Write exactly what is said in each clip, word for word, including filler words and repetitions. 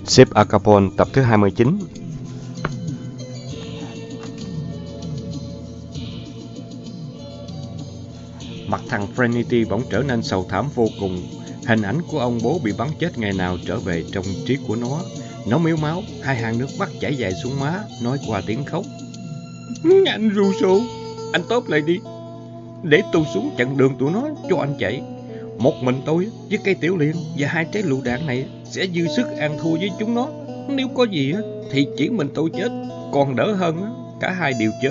Ship Acapone tập thứ hai mươi chín. Mặt thằng Frenity bỗng trở nên sầu thảm vô cùng. Hình ảnh của ông bố bị bắn chết ngày nào trở về trong trí của nó. Nó mếu máu, hai hàng nước mắt chảy dài xuống má, nói qua tiếng khóc. Anh Russo, anh tốt lại đi, để tôi xuống chặn đường tụi nó cho anh chạy. Một mình tôi với cây tiểu liên và hai trái lựu đạn này sẽ dư sức ăn thua với chúng nó. Nếu có gì thì chỉ mình tôi chết, còn đỡ hơn cả hai đều chết.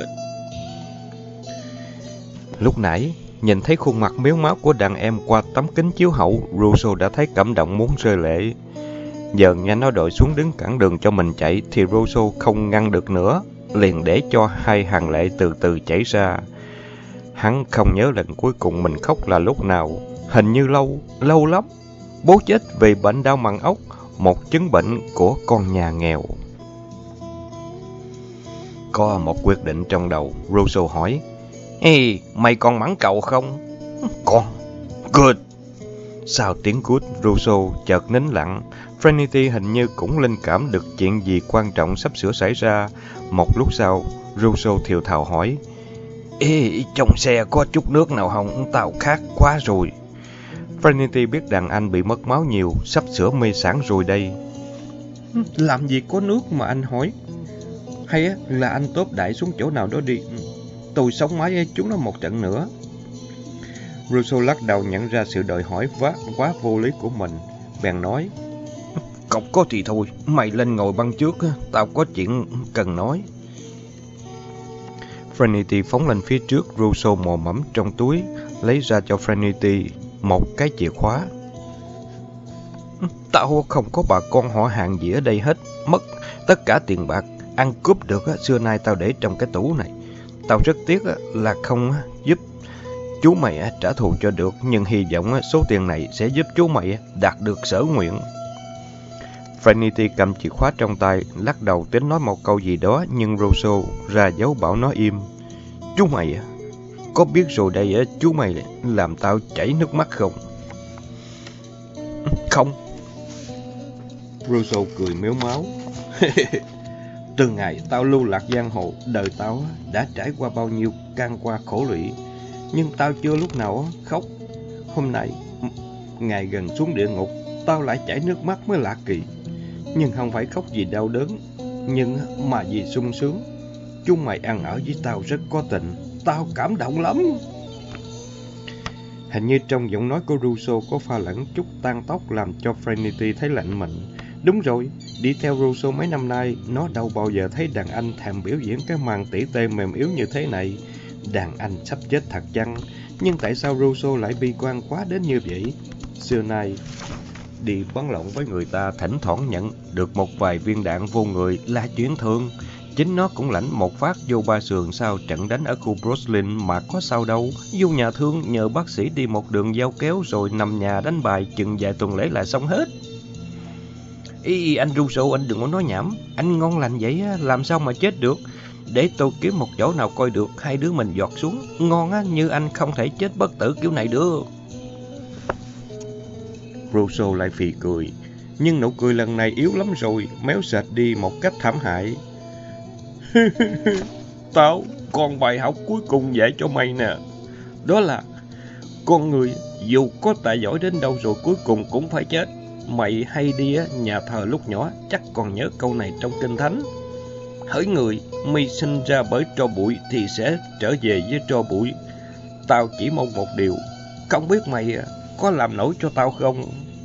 Lúc nãy nhìn thấy khuôn mặt mếu máu của đàn em qua tấm kính chiếu hậu, Russo đã thấy cảm động muốn rơi lệ. Giờ nghe nó đội xuống đứng cản đường cho mình chạy thì Russo không ngăn được nữa, liền để cho hai hàng lệ từ từ chảy ra. Hắn không nhớ lần cuối cùng mình khóc là lúc nào, hình như lâu, lâu lắm. Bố chết vì bệnh đau màng ốc, một chứng bệnh của con nhà nghèo. Có một quyết định trong đầu, Russo hỏi. Ê, mày còn mắng cậu không? Con. Good. Sau tiếng good, Russo chợt nín lặng. Frenity hình như cũng linh cảm được chuyện gì quan trọng sắp sửa xảy ra. Một lúc sau, Russo thiều thào hỏi. Ê, trong xe có chút nước nào không? Tao khát quá rồi. Frenity biết đàn anh bị mất máu nhiều, sắp sửa mê sản rồi đây. Làm gì có nước mà anh hỏi? Hay là anh tốp đại xuống chỗ nào đó đi, tôi sống mái với chúng nó một trận nữa. Russo lắc đầu nhận ra sự đòi hỏi quá, quá vô lý của mình, bèn nói. Cọc có thì thôi, mày lên ngồi băng trước, tao có chuyện cần nói. Frenity phóng lên phía trước, Russo mò mẫm trong túi, lấy ra cho Frenity một cái chìa khóa. Tao không có bà con họ hàng gì ở đây hết, mất tất cả tiền bạc ăn cướp được xưa nay tao để trong cái tủ này. Tao rất tiếc là không giúp chú mày trả thù cho được, nhưng hy vọng số tiền này sẽ giúp chú mày đạt được sở nguyện. Frenity cầm chìa khóa trong tay, lắc đầu tính nói một câu gì đó, nhưng Russo ra dấu bảo nó im. Chú mày có biết rồi đây chú mày làm tao chảy nước mắt không? Không. Russo cười mếu máu. Từ ngày tao lưu lạc giang hồ, đời tao đã trải qua bao nhiêu can qua khổ lụy, nhưng tao chưa lúc nào khóc. Hôm nay, ngày gần xuống địa ngục, tao lại chảy nước mắt mới lạ kỳ. Nhưng không phải khóc vì đau đớn, nhưng mà vì sung sướng. Chúng mày ăn ở với tao rất có tình, tao cảm động lắm. Hình như trong giọng nói của Russo có pha lẫn chút tan tóc, làm cho Frenity thấy lạnh mình. Đúng rồi, đi theo Russo mấy năm nay, nó đâu bao giờ thấy đàn anh thèm biểu diễn cái màn tỉ tê mềm yếu như thế này. Đàn anh sắp chết thật chăng? Nhưng tại sao Russo lại bi quan quá đến như vậy? Xưa nay, đi bắn lộn với người ta thỉnh thoảng nhận được một vài viên đạn vô người là chuyện thường. Chính nó cũng lãnh một phát vô ba sườn sau trận đánh ở khu Brooklyn mà có sao đâu. Vô nhà thương nhờ bác sĩ đi một đường dao kéo rồi nằm nhà đánh bài chừng vài tuần lễ là xong hết. Ý, anh Russo, anh đừng có nói nhảm. Anh ngon lành vậy làm sao mà chết được? Để tôi kiếm một chỗ nào coi được hai đứa mình giọt xuống. Ngon á, như anh không thể chết bất tử kiểu này được. Russo lại phì cười, nhưng nụ cười lần này yếu lắm rồi, méo sệt đi một cách thảm hại. Tao còn bài học cuối cùng dạy cho mày nè. Đó là con người dù có tài giỏi đến đâu rồi cuối cùng cũng phải chết. Mày hay đi á, nhà thờ lúc nhỏ chắc còn nhớ câu này trong kinh thánh. Hỡi người, mi sinh ra bởi tro bụi thì sẽ trở về với tro bụi. Tao chỉ mong một điều, không biết mày có làm nổi cho tao không?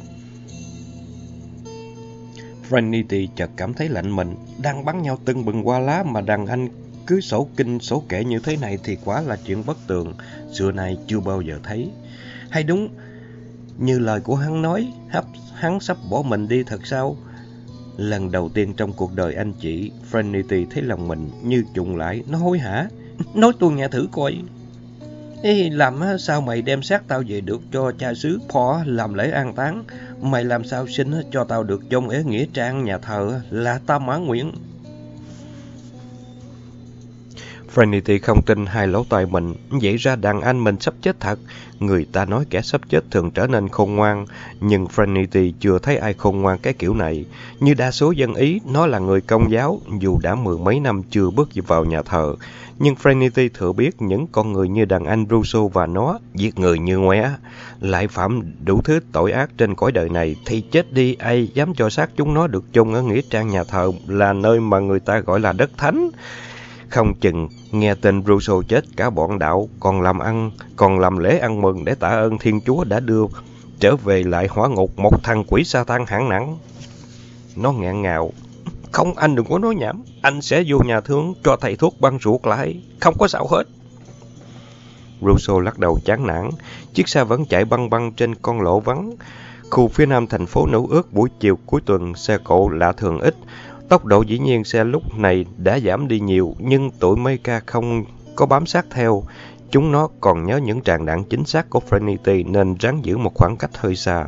Frenity chợt cảm thấy lạnh mình, đang bắn nhau tưng bừng qua lá mà đàn anh cứ sổ kinh sổ kệ như thế này thì quả là chuyện bất tường, xưa nay chưa bao giờ thấy. Hay đúng như lời của hắn nói, hắn sắp bỏ mình đi thật sao? Lần đầu tiên trong cuộc đời anh chị, Frenity thấy lòng mình như trùng lại, nó hối hả. Nói tôi nghe thử coi. Ê, làm sao mày đem xác tao về được cho cha xứ Paul làm lễ an táng? Mày làm sao xin cho tao được trong ế nghĩa trang nhà thờ là tao mãn nguyện. Trinity không tin hai lỗ tai mình, vậy ra đàn anh mình sắp chết thật. Người ta nói kẻ sắp chết thường trở nên khôn ngoan, nhưng Trinity chưa thấy ai khôn ngoan cái kiểu này. Như đa số dân Ý, nó là người Công giáo, dù đã mười mấy năm chưa bước vào nhà thờ. Nhưng Trinity thừa biết những con người như đàn anh Russo và nó, giết người như ngoé, lại phạm đủ thứ tội ác trên cõi đời này, thì chết đi ai dám cho xác chúng nó được chôn ở nghĩa trang nhà thờ là nơi mà người ta gọi là đất thánh. Không chừng nghe tên Russo chết cả bọn đạo còn làm ăn, còn làm lễ ăn mừng để tạ ơn Thiên Chúa đã đưa trở về lại hỏa ngục một thằng quỷ Satan hạng nặng. Nó ngạn ngào. Không, anh đừng có nói nhảm. Anh sẽ vô nhà thương cho thầy thuốc băng ruột lại. Không có sao hết. Russo lắc đầu chán nản. Chiếc xe vẫn chạy băng băng trên con lộ vắng. Khu phía nam thành phố Nữ Ước buổi chiều cuối tuần xe cộ lạ thường ít. Tốc độ dĩ nhiên xe lúc này đã giảm đi nhiều, nhưng tụi Mecha không có bám sát theo. Chúng nó còn nhớ những tràng đạn chính xác của Trinity nên ráng giữ một khoảng cách hơi xa.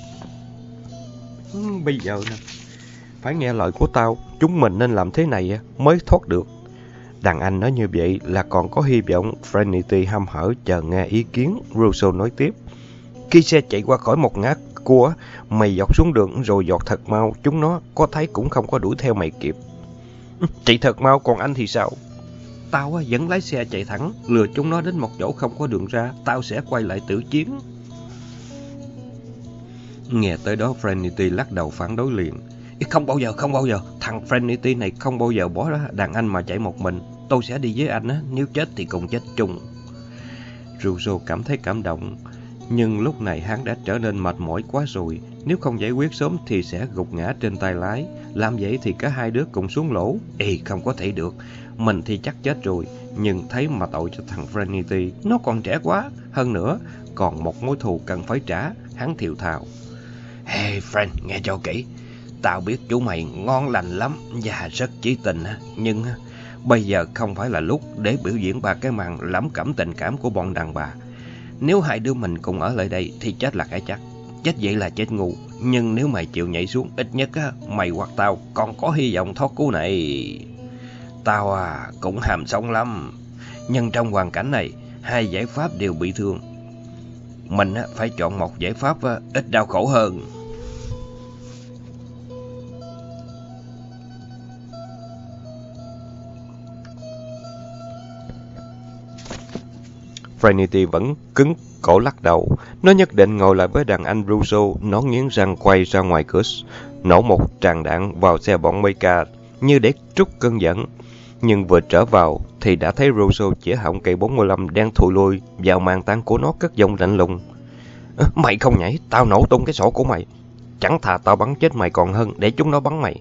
Ừ, bây giờ nè, phải nghe lời của tao, chúng mình nên làm thế này mới thoát được. Đàn anh nói như vậy là còn có hy vọng. Trinity hăm hở chờ nghe ý kiến. Russo nói tiếp. Khi xe chạy qua khỏi một ngã cua, mày giọt xuống đường rồi giọt thật mau. Chúng nó có thấy cũng không có đuổi theo mày kịp. Chạy thật mau, còn anh thì sao? Tao vẫn lái xe chạy thẳng, lừa chúng nó đến một chỗ không có đường ra. Tao sẽ quay lại tử chiến. Nghe tới đó Trinity lắc đầu phản đối liền. Không bao giờ, không bao giờ. Thằng Trinity này không bao giờ bỏ ra đàn anh mà chạy một mình. Tôi sẽ đi với anh á, nếu chết thì cùng chết chung. Russo cảm thấy cảm động, nhưng lúc này hắn đã trở nên mệt mỏi quá rồi. Nếu không giải quyết sớm thì sẽ gục ngã trên tay lái. Làm vậy thì cả hai đứa cùng xuống lỗ. Ê, không có thể được. Mình thì chắc chết rồi, nhưng thấy mà tội cho thằng Trinity. Nó còn trẻ quá. Hơn nữa, còn một mối thù cần phải trả. Hắn thiều thào. Hey friend, nghe cho kỹ. Tao biết chú mày ngon lành lắm và rất chí tình, nhưng bây giờ không phải là lúc để biểu diễn ba cái màn lẩm cẩm tình cảm của bọn đàn bà. Nếu hai đứa mình cùng ở lại đây thì chết là cái chắc. Chết vậy là chết ngu. Nhưng nếu mày chịu nhảy xuống, ít nhất á, mày hoặc tao còn có hy vọng thoát cứu này. Tao à, cũng hàm sống lắm. Nhưng trong hoàn cảnh này, hai giải pháp đều bị thương. Mình á, phải chọn một giải pháp á, ít đau khổ hơn. Trinity vẫn cứng cổ lắc đầu. Nó nhất định ngồi lại với đàn anh Russo. Nó nghiến răng quay ra ngoài cửa, nổ một tràng đạn vào xe bọn Mecha như để trút cơn giận. Nhưng vừa trở vào thì đã thấy Russo chĩa họng cây bốn mươi lăm đang thụi lùi vào màn tang của nó, cất giọng lạnh lùng. Mày không nhảy, tao nổ tung cái sổ của mày. Chẳng thà tao bắn chết mày còn hơn để chúng nó bắn mày.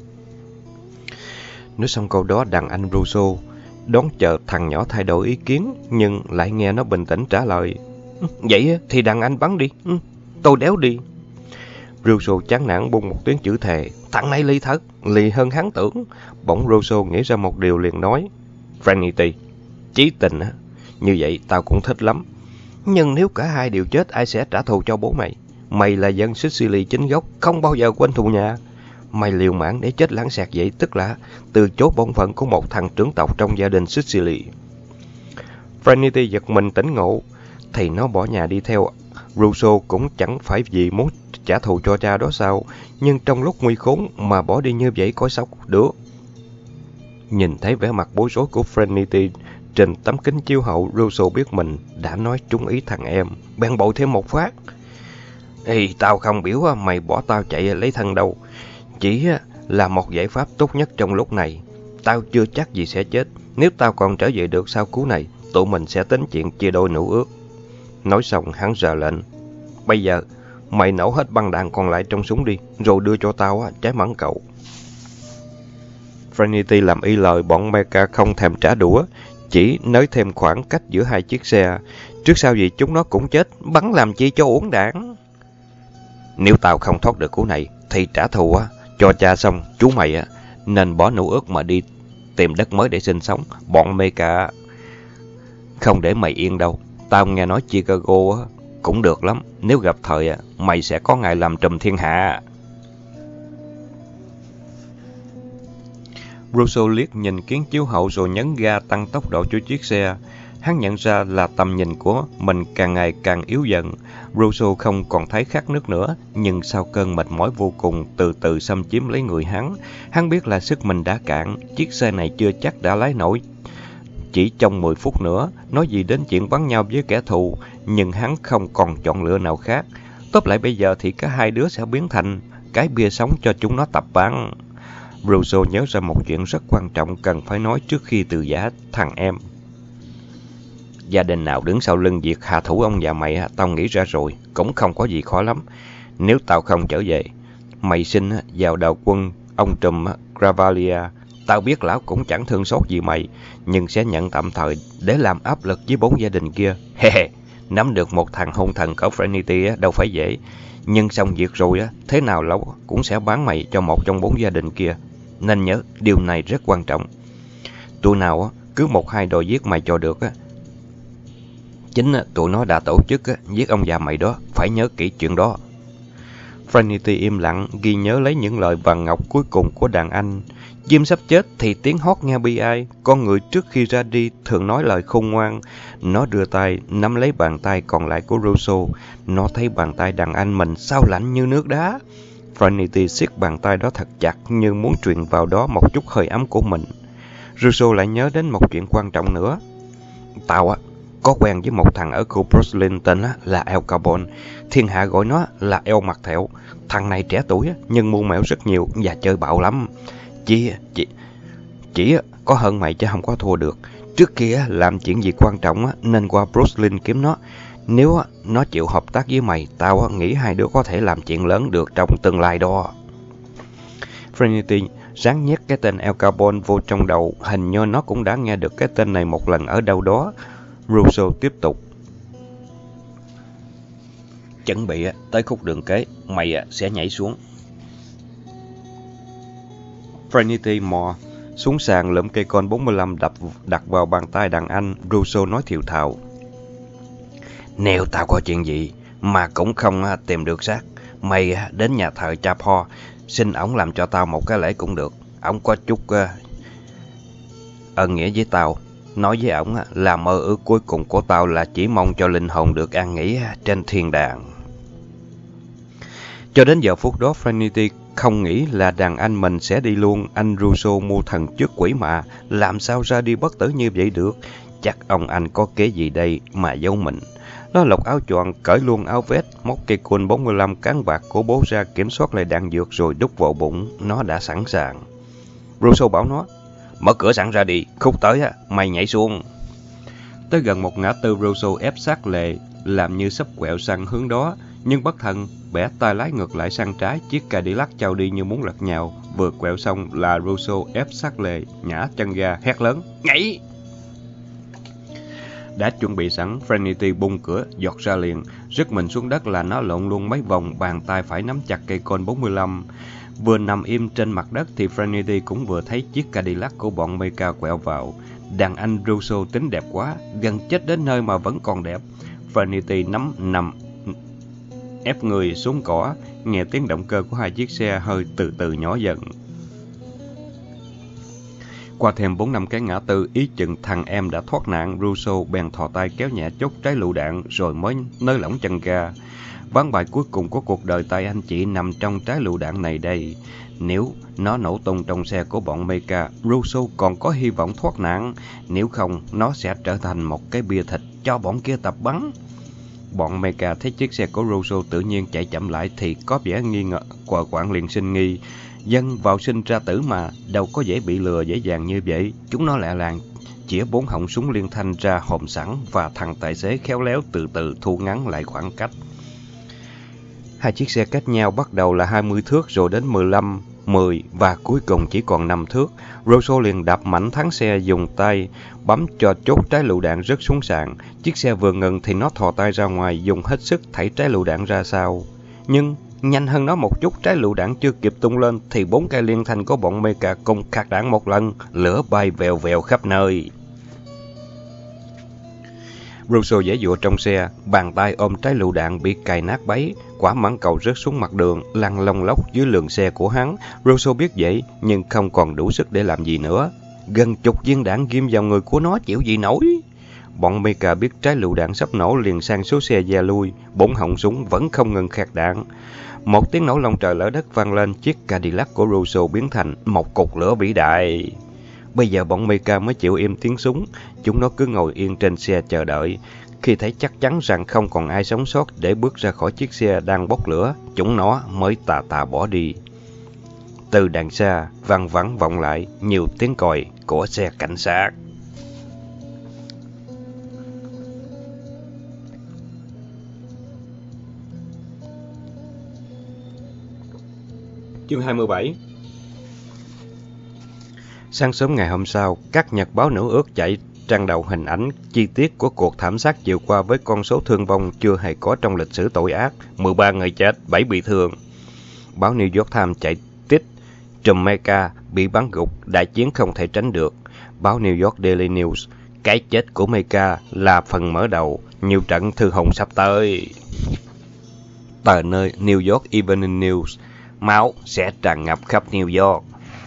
Nói xong câu đó, đàn anh Russo đón chờ thằng nhỏ thay đổi ý kiến, nhưng lại nghe nó bình tĩnh trả lời. Vậy thì đàn anh bắn đi, tôi đéo đi. Russo chán nản bung một tiếng chữ thề. Thằng này ly thật, lì hơn hắn tưởng. Bỗng Russo nghĩ ra một điều liền nói. Trinity, chí tình á, như vậy tao cũng thích lắm. Nhưng nếu cả hai đều chết, ai sẽ trả thù cho bố mày? Mày là dân Sicily chính gốc, không bao giờ quên thù nhà. Mày liều mạng để chết lãng xẹt vậy, tức là từ chối bổn phận của một thằng trưởng tộc trong gia đình Sicily. Trinity giật mình tỉnh ngộ. Thì nó bỏ nhà đi theo Russo cũng chẳng phải vì muốn trả thù cho cha đó sao? Nhưng trong lúc nguy khốn mà bỏ đi như vậy có sao được? Nhìn thấy vẻ mặt bối rối của Trinity trên tấm kính chiếu hậu, Russo biết mình đã nói trúng ý thằng em, bèn bội thêm một phát. Ê, tao không biểu mày bỏ tao chạy lấy thân đâu. Chỉ là một giải pháp tốt nhất trong lúc này. Tao chưa chắc gì sẽ chết. Nếu tao còn trở về được sau cú này, tụi mình sẽ tính chuyện chia đôi nữ ước. Nói xong hắn ra lệnh. Bây giờ mày nổ hết băng đạn còn lại trong súng đi, rồi đưa cho tao trái mãng cầu. Trinity làm y lời. Bọn Mecha không thèm trả đũa, chỉ nới thêm khoảng cách giữa hai chiếc xe. Trước sau gì chúng nó cũng chết, bắn làm chi cho uổng đạn. Nếu tao không thoát được cú này thì trả thù á cho cha xong, chú mày á nên bỏ nữ ước mà đi tìm đất mới để sinh sống. Bọn Mecha không để mày yên đâu. Tao nghe nói Chicago á cũng được lắm. Nếu gặp thời á, mày sẽ có ngày làm trùm thiên hạ. Russo liếc nhìn kiến chiếu hậu rồi nhấn ga tăng tốc độ cho chiếc xe. Hắn nhận ra là tầm nhìn của mình càng ngày càng yếu dần. Russo không còn thấy khát nước nữa, nhưng sau cơn mệt mỏi vô cùng từ từ xâm chiếm lấy người hắn, hắn biết là sức mình đã cạn, chiếc xe này chưa chắc đã lái nổi. Chỉ trong mười phút nữa, nói gì đến chuyện bắn nhau với kẻ thù, nhưng hắn không còn chọn lựa nào khác. Tóm lại bây giờ thì cả hai đứa sẽ biến thành cái bia sống cho chúng nó tập bắn. Russo nhớ ra một chuyện rất quan trọng cần phải nói trước khi từ giã thằng em. Gia đình nào đứng sau lưng việc hạ thủ ông già mày, tao nghĩ ra rồi, cũng không có gì khó lắm. Nếu tao không trở về, mày xin vào đầu quân ông trùm Gravalier. Tao biết lão cũng chẳng thương xót gì mày, nhưng sẽ nhận tạm thời để làm áp lực với bốn gia đình kia. He he, nắm được một thằng hung thần cỡ Frenity đâu phải dễ. Nhưng xong việc rồi, thế nào lão cũng sẽ bán mày cho một trong bốn gia đình kia. Nên nhớ, điều này rất quan trọng. Tụi nào cứ một hai đòi giết mày cho được, chính tụi nó đã tổ chức giết ông già mày đó, phải nhớ kỹ chuyện đó. Frenity im lặng ghi nhớ lấy những lời vàng ngọc cuối cùng của đàn anh. Jim sắp chết thì tiếng hót nghe bi ai. Con người trước khi ra đi thường nói lời khôn ngoan. Nó đưa tay nắm lấy bàn tay còn lại của Russo. Nó thấy bàn tay đàn anh mình sao lạnh như nước đá. Frenity siết bàn tay đó thật chặt như muốn truyền vào đó một chút hơi ấm của mình. Russo lại nhớ đến một chuyện quan trọng nữa. Tao á có quen với một thằng ở khu Brooklyn tên là El Carbon. Thiên hạ gọi nó là El Mặt Thẹo. Thằng này trẻ tuổi nhưng mưu mẹo rất nhiều và chơi bạo lắm. Chỉ, chỉ, chỉ có hơn mày chứ không có thua được. Trước kia làm chuyện gì quan trọng nên qua Brooklyn kiếm nó. Nếu nó chịu hợp tác với mày, tao nghĩ hai đứa có thể làm chuyện lớn được trong tương lai đó. Frenity ráng nhét cái tên El Carbon vô trong đầu. Hình như nó cũng đã nghe được cái tên này một lần ở đâu đó. Russo tiếp tục. Chuẩn bị tới khúc đường kế, mày sẽ nhảy xuống. Frenity mò xuống sàn lượm cây con bốn mươi lăm đập đặt vào bàn tay đàn anh. Russo nói thiều thào. Nếu tao có chuyện gì mà cũng không tìm được xác, mày đến nhà thờ cha Po, xin ổng làm cho tao một cái lễ cũng được. Ổng có chút uh, ân nghĩa với tao. Nói với ổng là mơ ước cuối cùng của tao là chỉ mong cho linh hồn được an nghỉ trên thiên đàng. Cho đến giờ phút đó, Frenity không nghĩ là đàn anh mình sẽ đi luôn. Anh Russo mua thần trước quỷ mà, làm sao ra đi bất tử như vậy được. Chắc ông anh có kế gì đây mà giấu mình. Nó lột áo choàng, cởi luôn áo vest, móc cây côn bốn mươi lăm cán bạc của bố ra, kiểm soát lại đạn dược rồi đút vào bụng. Nó đã sẵn sàng. Russo bảo nó, mở cửa sẵn ra đi, khúc tới mày nhảy xuống. Tới gần một ngã tư, Russo ép sát lề, làm như sắp quẹo sang hướng đó, nhưng bất thần bẻ tay lái ngược lại sang trái. Chiếc Cadillac chao đi như muốn lật nhào. Vừa quẹo xong là Russo ép sát lề, nhả chân ga, hét lớn, nhảy! Đã chuẩn bị sẵn, Frenity bung cửa, giọt ra liền. Rứt mình xuống đất là nó lộn luôn mấy vòng, bàn tay phải nắm chặt cây côn bốn mươi lăm. Vừa nằm im trên mặt đất thì Frenity cũng vừa thấy chiếc Cadillac của bọn Mecha quẹo vào. Đàn anh Russo tính đẹp quá, gần chết đến nơi mà vẫn còn đẹp. Frenity nắm nằm ép người xuống cỏ, nghe tiếng động cơ của hai chiếc xe hơi từ từ nhỏ dần. Qua thêm bốn năm cái ngã tư, ý chừng thằng em đã thoát nạn, Russo bèn thò tay kéo nhẹ chốt trái lựu đạn rồi mới nới lỏng chân ga. Ván bài cuối cùng của cuộc đời tay anh chị nằm trong trái lựu đạn này đây. Nếu nó nổ tung trong xe của bọn Mecha, Russo còn có hy vọng thoát nạn. Nếu không, nó sẽ trở thành một cái bia thịt cho bọn kia tập bắn. Bọn Mecha thấy chiếc xe của Russo tự nhiên chạy chậm lại thì có vẻ nghi ngờ, quờ quạng liền sinh nghi. Dân vào sinh ra tử mà, đâu có dễ bị lừa dễ dàng như vậy. Chúng nó lẹ làng chĩa bốn họng súng liên thanh ra hòm sẵn và thằng tài xế khéo léo từ từ thu ngắn lại khoảng cách. Hai chiếc xe cách nhau bắt đầu là hai mươi thước rồi đến mười lăm, mười và cuối cùng chỉ còn năm thước. Russo liền đạp mạnh thắng xe, dùng tay bấm cho chốt trái lựu đạn rớt xuống sàn. Chiếc xe vừa ngừng thì nó thò tay ra ngoài, dùng hết sức thảy trái lựu đạn ra sau. Nhưng nhanh hơn nó một chút, trái lựu đạn chưa kịp tung lên thì bốn cây liên thanh của bọn Mecha cùng khạc đạn một lần, lửa bay vèo vèo khắp nơi. Russo giãy giụa trong xe, bàn tay ôm trái lựu đạn bị cài nát bấy. quả mãng cầu rớt xuống mặt đường, lăn lông lốc dưới lường xe của hắn. Rousseau biết vậy, nhưng không còn đủ sức để làm gì nữa. Gần chục viên đạn ghim vào người của nó chịu gì nổi. Bọn Mecha biết trái lựu đạn sắp nổ liền sang số xe gia lui, bốn họng súng vẫn không ngừng khạc đạn. Một tiếng nổ long trời lở đất vang lên, chiếc Cadillac của Rousseau biến thành một cột lửa vĩ đại. Bây giờ bọn Mecha mới chịu im tiếng súng, chúng nó cứ ngồi yên trên xe chờ đợi. Khi thấy chắc chắn rằng không còn ai sống sót để bước ra khỏi chiếc xe đang bốc lửa, chúng nó mới tà tà bỏ đi. Từ đằng xa, văng vẳng vọng lại nhiều tiếng còi của xe cảnh sát. Chương hai mươi bảy. Sáng sớm ngày hôm sau, các nhật báo nữ ước chạy trang đầu hình ảnh chi tiết của cuộc thảm sát chiều qua với con số thương vong chưa hề có trong lịch sử tội ác, mười ba người chết, bảy bị thương. Báo New York Times chạy tít trùm Mecha bị bắn gục, đại chiến không thể tránh được. Báo New York Daily News, cái chết của Mecha là phần mở đầu, nhiều trận thư hùng sắp tới. Tờ nơi New York Evening News, máu sẽ tràn ngập khắp New York.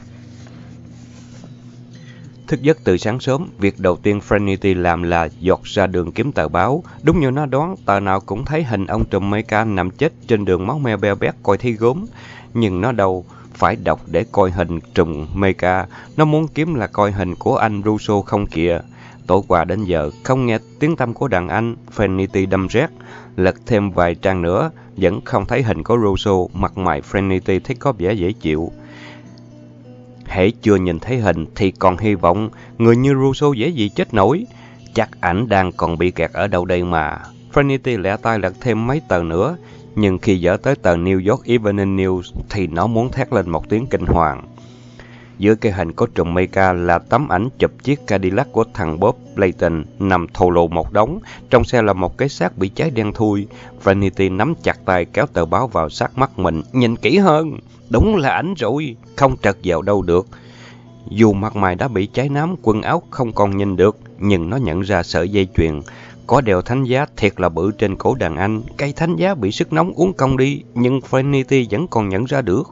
Thức giấc từ sáng sớm, việc đầu tiên Trinity làm là dọt ra đường kiếm tờ báo. Đúng như nó đoán, tờ nào cũng thấy hình ông trùm Mecha nằm chết trên đường máu me beo bét coi thấy gớm. Nhưng nó đâu phải đọc để coi hình trùm Mecha, nó muốn kiếm là coi hình của anh Rousseau không kìa. Tối qua đến giờ, không nghe tiếng tăm của đàn anh, Trinity đâm rét. Lật thêm vài trang nữa, vẫn không thấy hình của Rousseau, mặt mày Trinity thấy có vẻ dễ chịu. Hễ chưa nhìn thấy hình thì còn hy vọng, người như Rousseau dễ gì chết nổi. Chắc ảnh đang còn bị kẹt ở đâu đây mà. Trinity lẹ tay lật thêm mấy tờ nữa, nhưng khi dở tới tờ New York Evening News thì nó muốn thét lên một tiếng kinh hoàng. Giữa cái hình có trùm Mecha là tấm ảnh chụp chiếc Cadillac của thằng Bob Layton nằm thồ lồ một đống, trong xe là một cái xác bị cháy đen thui. Trinity nắm chặt tay kéo tờ báo vào sát mắt mình, nhìn kỹ hơn. Đúng là ảnh rồi, không trật vào đâu được. Dù mặt mày đã bị cháy nám, quần áo không còn nhìn được, nhưng nó nhận ra sợi dây chuyền có đeo thánh giá thiệt là bự trên cổ đàn anh. Cây thánh giá bị sức nóng uốn cong đi, nhưng Trinity vẫn còn nhận ra được.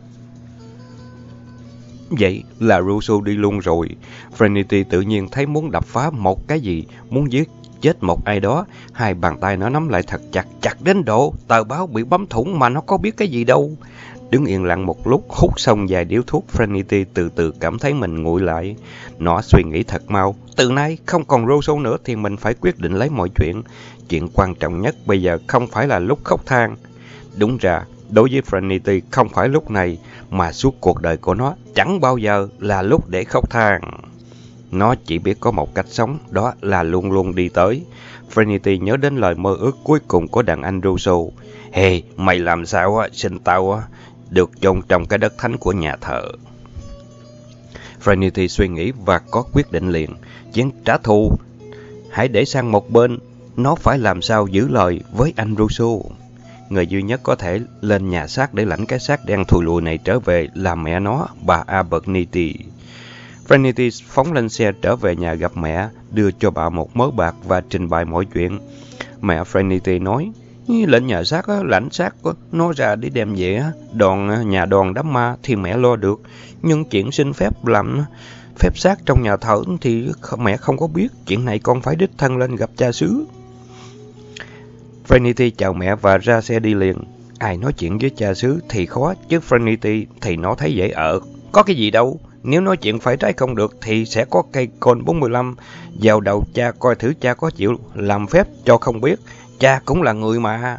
Vậy là Rousseau đi luôn rồi. Trinity tự nhiên thấy muốn đập phá một cái gì, muốn giết chết một ai đó. Hai bàn tay nó nắm lại thật chặt, chặt đến độ tờ báo bị bấm thủng mà nó có biết cái gì đâu. Đứng yên lặng một lúc, hút xong vài điếu thuốc, Trinity từ từ cảm thấy mình nguội lại. Nó suy nghĩ thật mau. Từ nay không còn Rousseau nữa thì mình phải quyết định lấy mọi chuyện. Chuyện quan trọng nhất bây giờ không phải là lúc khóc than. Đúng ra, đối với Trinity không phải lúc này, mà suốt cuộc đời của nó chẳng bao giờ là lúc để khóc than. Nó chỉ biết có một cách sống, đó là luôn luôn đi tới. Trinity nhớ đến lời mơ ước cuối cùng của đàn anh Rousseau. Hey, mày làm sao á, xin tao á, được chôn trong cái đất thánh của nhà thờ. Trinity suy nghĩ và có quyết định liền. Chuyện trả thù hãy để sang một bên, nó phải làm sao giữ lời với anh Rousseau. Người duy nhất có thể lên nhà xác để lãnh cái xác đen thùi lùi này trở về là mẹ nó, bà Abernethy. Trinity phóng lên xe trở về nhà gặp mẹ, đưa cho bà một mớ bạc và trình bày mọi chuyện. Mẹ Trinity nói, lên nhà xác, lãnh xác nó ra để đem về, đoàn nhà đoàn đám ma thì mẹ lo được. Nhưng chuyện xin phép làm phép xác trong nhà thờ thì mẹ không có biết. Chuyện này con phải đích thân lên gặp cha xứ. Trinity chào mẹ và ra xe đi liền. Ai nói chuyện với cha xứ thì khó, chứ Trinity thì nó thấy dễ ở. Có cái gì đâu, nếu nói chuyện phải trái không được thì sẽ có cây côn bốn mươi lăm vào đầu cha coi thử cha có chịu làm phép cho không biết. Cha cũng là người mà.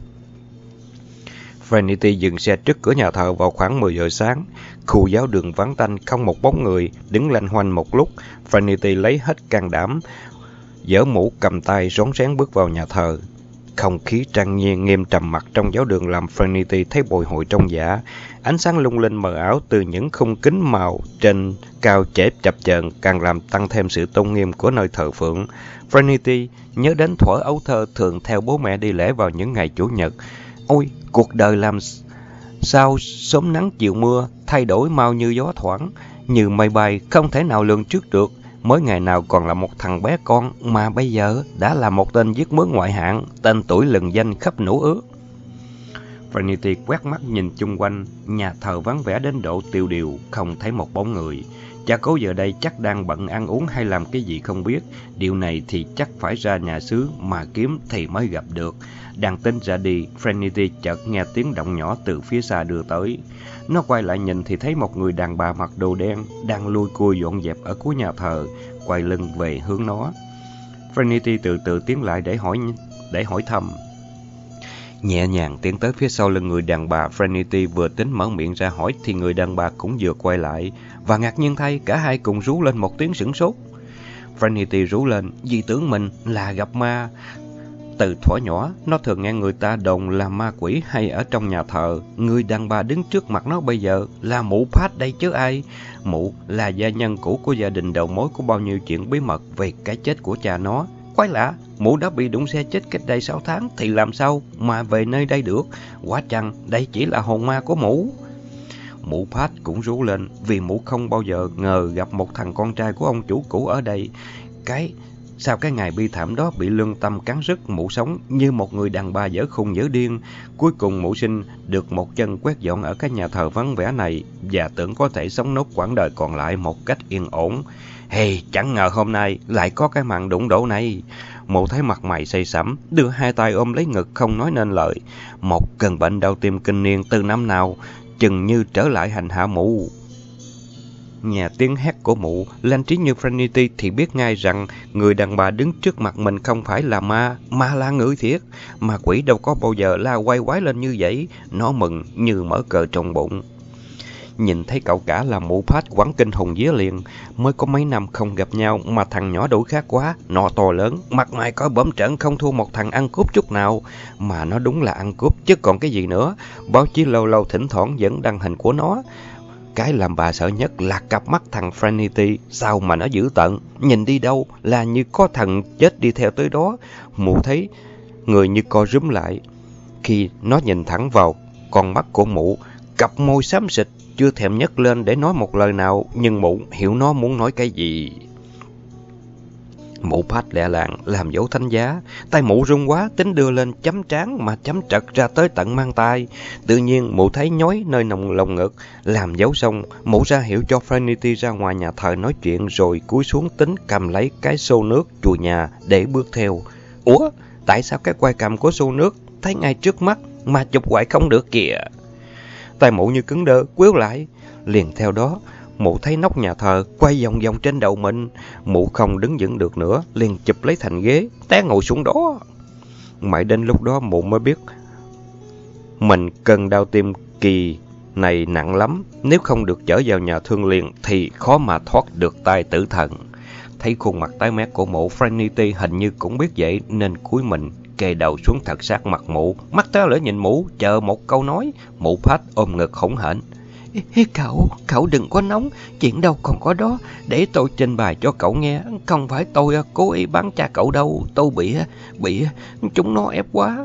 Trinity dừng xe trước cửa nhà thờ vào khoảng mười giờ sáng. Khu giáo đường vắng tanh, không một bóng người. Đứng lanh hoanh một lúc, Trinity lấy hết can đảm, giở mũ cầm tay rón rén bước vào nhà thờ. Không khí trang nghiêm nghiêm trầm mặc trong giáo đường làm Trinity thấy bồi hồi trong dạ. Ánh sáng lung linh mờ ảo từ những khung kính màu trên cao chảy chập chờn càng làm tăng thêm sự tôn nghiêm của nơi thờ phượng. Trinity nhớ đến thuở ấu thơ thường theo bố mẹ đi lễ vào những ngày chủ nhật. Ôi, cuộc đời làm sao sớm nắng chiều mưa, thay đổi mau như gió thoảng, như mây bay không thể nào lường trước được. Mới ngày nào còn là một thằng bé con, mà bây giờ đã là một tên giết mướn ngoại hạng, tên tuổi lừng danh khắp nũ ước. Trinity quét mắt nhìn chung quanh, nhà thờ vắng vẻ đến độ tiêu điều, không thấy một bóng người. Cha cố giờ đây chắc đang bận ăn uống hay làm cái gì không biết. Điều này thì chắc phải ra nhà xứ mà kiếm thì mới gặp được. Đang tính ra đi, Trinity chợt nghe tiếng động nhỏ từ phía xa đưa tới. Nó quay lại nhìn thì thấy một người đàn bà mặc đồ đen đang lui cui dọn dẹp ở cuối nhà thờ, quay lưng về hướng nó. Trinity từ từ tiến lại để hỏi để hỏi thăm. Nhẹ nhàng tiến tới phía sau lưng người đàn bà, Trinity vừa tính mở miệng ra hỏi thì người đàn bà cũng vừa quay lại, và ngạc nhiên thay cả hai cùng rú lên một tiếng sửng sốt. Trinity rú lên vì tưởng mình là gặp ma. Từ thuở nhỏ, nó thường nghe người ta đồn là ma quỷ hay ở trong nhà thờ. Người đàn bà đứng trước mặt nó bây giờ là mụ Pat đây chứ ai. Mụ là gia nhân cũ của gia đình đầu mối của bao nhiêu chuyện bí mật về cái chết của cha nó. Quái lạ, mụ đã bị đụng xe chết cách đây sáu tháng thì làm sao mà về nơi đây được? Quả chăng đây chỉ là hồn ma của mụ? Mụ Pat cũng rú lên vì mụ không bao giờ ngờ gặp một thằng con trai của ông chủ cũ ở đây. Cái Sau cái ngày bi thảm đó bị lương tâm cắn rứt, mụ sống như một người đàn bà dở khùng dở điên. Cuối cùng mụ sinh được một chân quét dọn ở cái nhà thờ vắng vẻ này và tưởng có thể sống nốt quãng đời còn lại một cách yên ổn. Hey, chẳng ngờ hôm nay lại có cái màn đụng độ này. Mụ thấy mặt mày say sẩm, đưa hai tay ôm lấy ngực không nói nên lời. Một cơn bệnh đau tim kinh niên từ năm nào chừng như trở lại hành hạ mụ. Nhà tiếng hét của mụ, linh trí như Trinity thì biết ngay rằng người đàn bà đứng trước mặt mình không phải là ma, mà là người thiệt. Ma quỷ đâu có bao giờ la quay quái lên như vậy, nó mừng như mở cờ trong bụng. Nhìn thấy cậu cả là mụ Pat quẳng kinh hồn vía liền. Mới có mấy năm không gặp nhau mà thằng nhỏ đủ khác quá. Nó to lớn, mặt mày có bẩm trợn không thua một thằng ăn cướp chút nào. Mà nó đúng là ăn cướp chứ còn cái gì nữa. Báo chí lâu lâu thỉnh thoảng vẫn đăng hình của nó. Cái làm bà sợ nhất là cặp mắt thằng Trinity, sao mà nó dữ tợn, nhìn đi đâu là như có thằng chết đi theo tới đó. Mụ thấy người như co rúm lại khi nó nhìn thẳng vào con mắt của mụ, cặp môi xám xịt, chưa thèm nhấc lên để nói một lời nào, nhưng mụ hiểu nó muốn nói cái gì. Mụ Pat lẹ làng làm dấu thánh giá, tay mụ run quá, tính đưa lên chấm trán mà chấm trật ra tới tận mang tay. Tự nhiên mụ thấy nhói nơi nòng lồng ngực, làm dấu xong, mụ ra hiệu cho Trinity ra ngoài nhà thờ nói chuyện rồi cúi xuống tính cầm lấy cái xô nước chùi nhà để bước theo. Ủa, tại sao cái quai cầm của xô nước thấy ngay trước mắt mà chụp hoài không được kìa? Tay mụ như cứng đơ, quýu lại. Liền theo đó, mụ thấy nóc nhà thờ quay vòng vòng trên đầu mình. Mụ không đứng vững được nữa, liền chụp lấy thành ghế, té ngồi xuống đó. Mãi đến lúc đó mụ mới biết mình cơn đau tim kỳ này nặng lắm. Nếu không được chở vào nhà thương liền thì khó mà thoát được tay tử thần. Thấy khuôn mặt tái mét của mụ, Trinity hình như cũng biết vậy nên cúi mình kề đầu xuống thật sát mặt mụ, mắt té lửa nhìn mụ, chờ một câu nói. Mụ Pat ôm ngực hỗn hển. Cậu, cậu đừng có nóng, chuyện đâu còn có đó, để tôi trình bày cho cậu nghe. Không phải tôi cố ý bắn cha cậu đâu, tôi bị, bị chúng nó ép quá.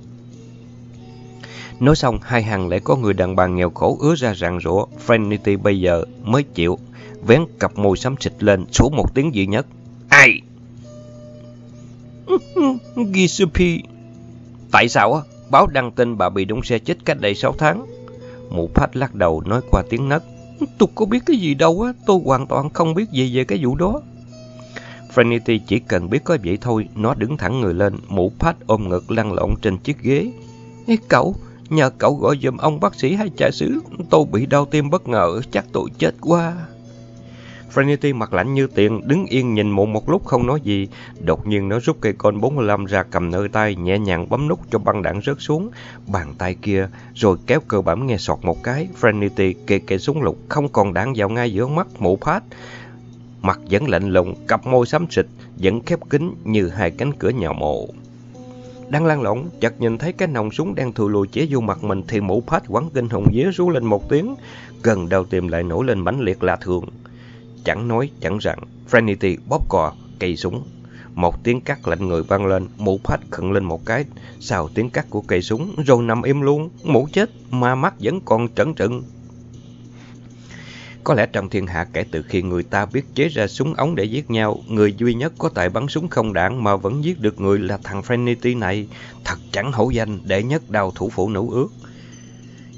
Nói xong, hai hàng lại có người đàn bà nghèo khổ ứa ra rạng rủa. Trinity bây giờ mới chịu, vén cặp môi xám xịt lên, số một tiếng duy nhất. Ai? Giuseppe. Tại sao á? Báo đăng tin bà bị đụng xe chết cách đây sáu tháng. Mụ Pat lắc đầu nói qua tiếng nấc. Tôi có biết cái gì đâu á, tôi hoàn toàn không biết gì về cái vụ đó. Trinity chỉ cần biết có vậy thôi, nó đứng thẳng người lên, mụ Pat ôm ngực lăn lộn trên chiếc ghế. Ê cậu, nhờ cậu gọi giùm ông bác sĩ hay cha xứ, tôi bị đau tim bất ngờ, chắc tôi chết quá. Trinity mặt lạnh như tiền, đứng yên nhìn mụ một lúc không nói gì. Đột nhiên nó rút cây côn bốn mươi lăm ra cầm nơi tay, nhẹ nhàng bấm nút cho băng đạn rớt xuống bàn tay kia, rồi kéo cơ bẩm nghe sọt một cái. Trinity kê cây súng lục, không còn đạn vào ngay giữa mắt mụ Pat. Mặt vẫn lạnh lùng, cặp môi xám xịt, vẫn khép kín như hai cánh cửa nhà mộ. Đang lăn lộn, chợt nhìn thấy cái nòng súng đang thùi lùi chĩa vô mặt mình thì mụ Pat quẳng kinh hồn vía rú lên một tiếng, gần đầu tim lại nổi lên mãnh liệt lạ thường. Chẳng nói chẳng rằng, Trinity bóp cò cây súng. Một tiếng cắt lạnh người vang lên, mụ Pat khựng lên một cái sau tiếng cắt của cây súng, rồi nằm im luôn. Mụ chết mà mắt vẫn còn trấn trừng. Có lẽ trong thiên hạ kể từ khi người ta biết chế ra súng ống để giết nhau, người duy nhất có tài bắn súng không đạn mà vẫn giết được người là thằng Trinity này. Thật chẳng hổ danh đệ nhất đao thủ phụ nữ ước.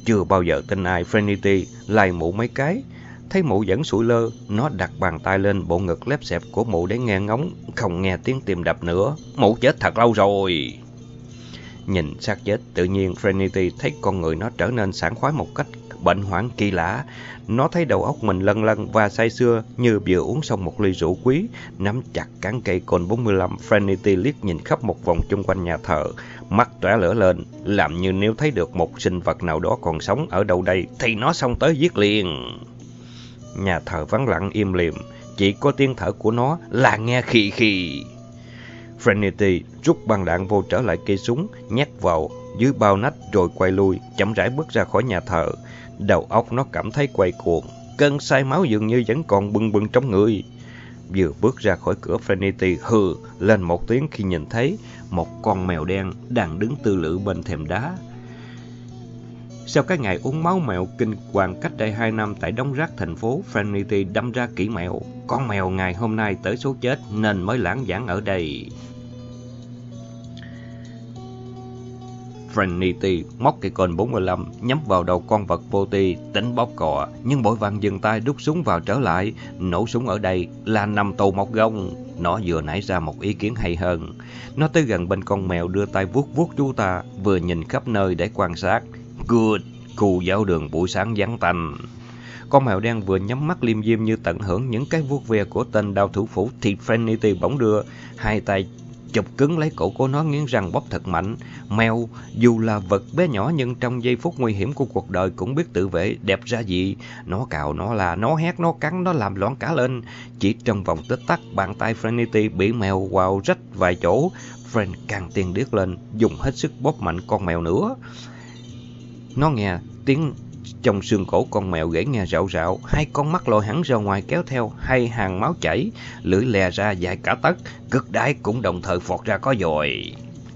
chưa bao giờ tin ai. Trinity lay mụ mấy cái, thấy mụ vẫn sụi lơ, nó đặt bàn tay lên bộ ngực lép xẹp của mụ để nghe ngóng, không nghe tiếng tim đập nữa. Mụ chết thật lâu rồi. Nhìn xác chết, tự nhiên Trinity thấy con người nó trở nên sảng khoái một cách bệnh hoạn kỳ lạ. Nó thấy đầu óc mình lân lân và say sưa như vừa uống xong một ly rượu quý. Nắm chặt cán cây côn bốn mươi lăm, Trinity liếc nhìn khắp một vòng chung quanh nhà thờ, mắt tóe lửa lên, làm như nếu thấy được một sinh vật nào đó còn sống ở đâu đây thì nó xông tới giết liền. Nhà thờ vắng lặng im lìm, chỉ có tiếng thở của nó là nghe khì khì. Trinity rút băng đạn vô trở lại cây súng, nhét vào dưới bao nách rồi quay lui, chậm rãi bước ra khỏi nhà thờ. Đầu óc nó cảm thấy quay cuồng, cơn say máu dường như vẫn còn bừng bừng trong người. Vừa bước ra khỏi cửa, Trinity hừ lên một tiếng khi nhìn thấy một con mèo đen đang đứng tư lự bên thềm đá. Sau cái ngày uống máu mèo kinh hoàng cách đây hai năm tại đống rác thành phố, Trinity đâm ra kỹ mèo. Con mèo ngày hôm nay tới số chết nên mới lãng vãng ở đây. Trinity móc cây côn bốn mươi lăm nhắm vào đầu con vật vô tri, tính bóp cò, nhưng vội vàng dừng tay đút súng vào trở lại. Nổ súng ở đây là nằm tù một gông. Nó vừa nảy ra một ý kiến hay hơn. Nó tới gần bên con mèo, đưa tay vuốt vuốt chú ta, vừa nhìn khắp nơi để quan sát. Good, khu giáo đường buổi sáng vắng tanh. Con mèo đen vừa nhắm mắt liêm diêm như tận hưởng những cái vuốt ve của tên đao thủ phủ thì Trinity bỗng đưa hai tay chụp cứng lấy cổ của nó, nghiến răng bóp thật mạnh. Mèo dù là vật bé nhỏ nhưng trong giây phút nguy hiểm của cuộc đời cũng biết tự vệ, đẹp ra gì. Nó cào, nó là, nó hét, nó cắn, nó làm loạn cả lên. Chỉ trong vòng tích tắc, bàn tay Trinity bị mèo quào rách vài chỗ. Fren càng tiền điếc lên, dùng hết sức bóp mạnh con mèo nữa. Nó nghe tiếng trong xương cổ con mèo gãy nghe rạo rạo, hai con mắt lồi hẳn ra ngoài kéo theo hai hàng máu chảy, lưỡi lè ra dài cả tấc, cực đái cũng đồng thời phọt ra có dồi.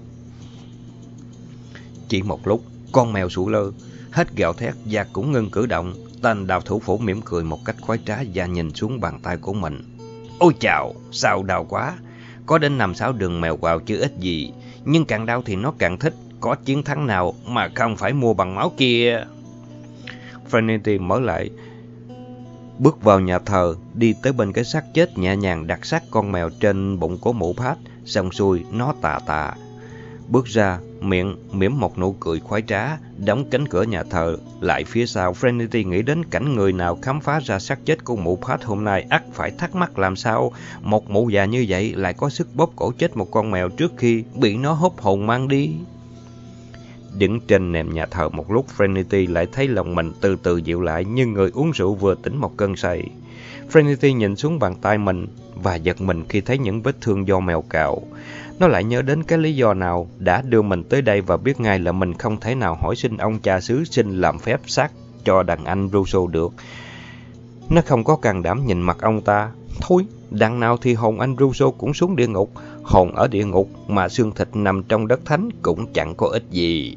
Chỉ một lúc, con mèo sụi lơ, hết gào thét và cũng ngưng cử động. Tên đào thủ phủ mỉm cười một cách khoái trá và nhìn xuống bàn tay của mình. Ôi chào, sao đau quá. Có đến năm sáu đường mèo quào chứ ít gì, nhưng càng đau thì nó càng thích. Có chiến thắng nào mà không phải mua bằng máu kia. Trinity mở lại, bước vào nhà thờ, đi tới bên cái xác chết, nhẹ nhàng đặt xác con mèo trên bụng của mụ Pat. Xong xuôi, nó tà tà bước ra, miệng mỉm một nụ cười khoái trá, đóng cánh cửa nhà thờ lại phía sau. Trinity nghĩ đến cảnh người nào khám phá ra xác chết của mụ Pat hôm nay ắt phải thắc mắc làm sao một mụ già như vậy lại có sức bóp cổ chết một con mèo trước khi bị nó hút hồn mang đi. Đứng trên nệm nhà thờ một lúc, Trinity lại thấy lòng mình từ từ dịu lại như người uống rượu vừa tỉnh một cơn say. Trinity nhìn xuống bàn tay mình và giật mình khi thấy những vết thương do mèo cào. Nó lại nhớ đến cái lý do nào đã đưa mình tới đây và biết ngay là mình không thể nào hỏi xin ông cha xứ xin làm phép xác cho đàn anh Russo được. Nó không có can đảm nhìn mặt ông ta. Thôi, đằng nào thì hồn anh Russo cũng xuống địa ngục. Hồn ở địa ngục mà xương thịt nằm trong đất thánh cũng chẳng có ích gì.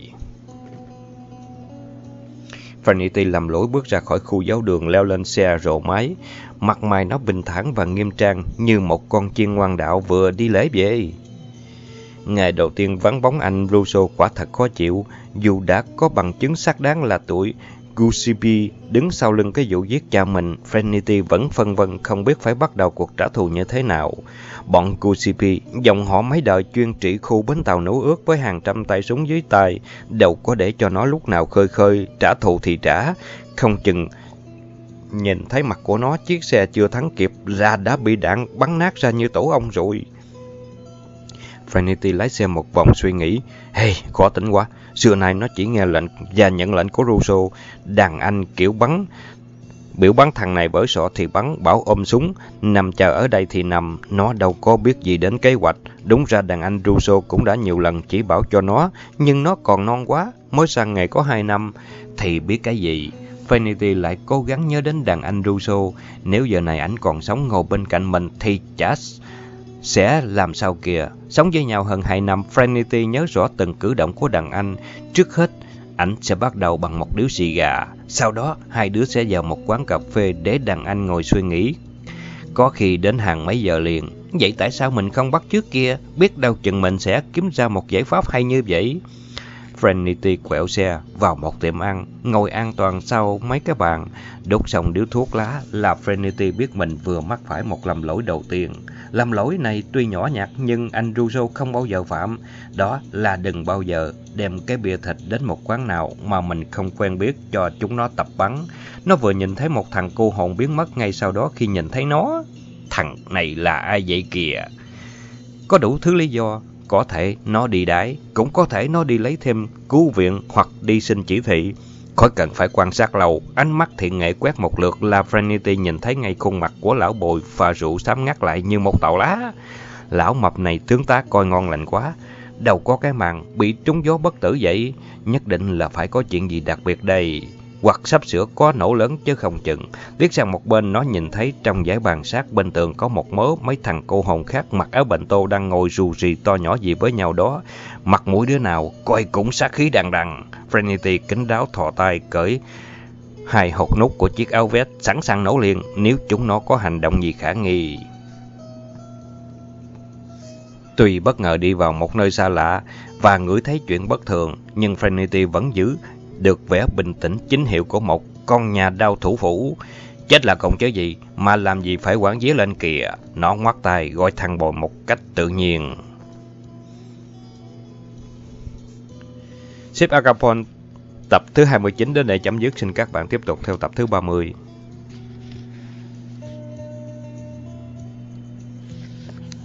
Trinity lầm lỗi bước ra khỏi khu giáo đường, leo lên xe rồ máy. Mặt mày nó bình thản và nghiêm trang như một con chiên ngoan đạo vừa đi lễ về. Ngày đầu tiên vắng bóng anh Russo quả thật khó chịu. Dù đã có bằng chứng xác đáng là tuổi Giuseppe đứng sau lưng cái vụ giết cha mình, Trinity vẫn phân vân không biết phải bắt đầu cuộc trả thù như thế nào. Bọn Giuseppe, dòng họ mấy đời chuyên trị khu bến tàu nấu ướt với hàng trăm tay súng dưới tay, đâu có để cho nó lúc nào khơi khơi, trả thù thì trả. Không chừng nhìn thấy mặt của nó, chiếc xe chưa thắng kịp là đã bị đạn bắn nát ra như tổ ong rồi. Trinity lái xe một vòng suy nghĩ. Hey, khó tính quá. Xưa nay nó chỉ nghe lệnh và nhận lệnh của Russo. Đàn anh kiểu bắn, biểu bắn thằng này bởi sọ thì bắn, bảo ôm súng, nằm chờ ở đây thì nằm. Nó đâu có biết gì đến kế hoạch. Đúng ra đàn anh Russo cũng đã nhiều lần chỉ bảo cho nó, nhưng nó còn non quá, mới sang ngày có hai năm, thì biết cái gì. Trinity lại cố gắng nhớ đến đàn anh Russo. Nếu giờ này ảnh còn sống ngồi bên cạnh mình thì chả sẽ làm sao kìa. Sống với nhau hơn hai năm, Trinity nhớ rõ từng cử động của đàn anh. Trước hết, ảnh sẽ bắt đầu bằng một điếu xì gà. Sau đó, hai đứa sẽ vào một quán cà phê để đàn anh ngồi suy nghĩ. Có khi đến hàng mấy giờ liền. Vậy tại sao mình không bắt trước kia? Biết đâu chừng mình sẽ kiếm ra một giải pháp hay như vậy. Trinity quẹo xe vào một tiệm ăn, ngồi an toàn sau mấy cái bàn, đốt xong điếu thuốc lá là Trinity biết mình vừa mắc phải một lầm lỗi đầu tiên. Lầm lỗi này tuy nhỏ nhặt nhưng anh Russo không bao giờ phạm, đó là đừng bao giờ đem cái bia thịt đến một quán nào mà mình không quen biết cho chúng nó tập bắn. Nó vừa nhìn thấy một thằng cô hồn biến mất ngay sau đó khi nhìn thấy nó. Thằng này là ai vậy kìa? Có đủ thứ lý do. Có thể nó đi đái, cũng có thể nó đi lấy thêm cứu viện hoặc đi xin chỉ thị. Khỏi cần phải quan sát lâu, ánh mắt thiện nghệ quét một lượt là Trinity nhìn thấy ngay khuôn mặt của lão bồi pha rượu xám ngắt lại như một tàu lá. Lão mập này tướng tá coi ngon lành quá, đâu có cái màn bị trúng gió bất tử vậy, nhất định là phải có chuyện gì đặc biệt đây. Hoặc sắp sửa có nổ lớn chứ không chừng. Liếc sang một bên, nó nhìn thấy trong dãy bàn sát bên tường có một mớ mấy thằng cô hồn khác mặc áo bệnh tô đang ngồi rù rì to nhỏ gì với nhau đó. Mặt mũi đứa nào coi cũng sát khí đằng đằng. Trinity kín đáo thò tay cởi hai hột nút của chiếc áo vest, sẵn sàng nổ liền nếu chúng nó có hành động gì khả nghi. Tuy bất ngờ đi vào một nơi xa lạ và ngửi thấy chuyện bất thường, nhưng Trinity vẫn giữ được vẻ bình tĩnh chính hiệu của một con nhà đao thủ phủ. Chết là còn chứ gì, mà làm gì phải quản vía lên kìa. Nó ngoắt tay gọi thằng bồi một cách tự nhiên. Ship Agapon tập thứ hai mươi chín đến đây chấm dứt. Xin các bạn tiếp tục theo tập thứ ba mươi.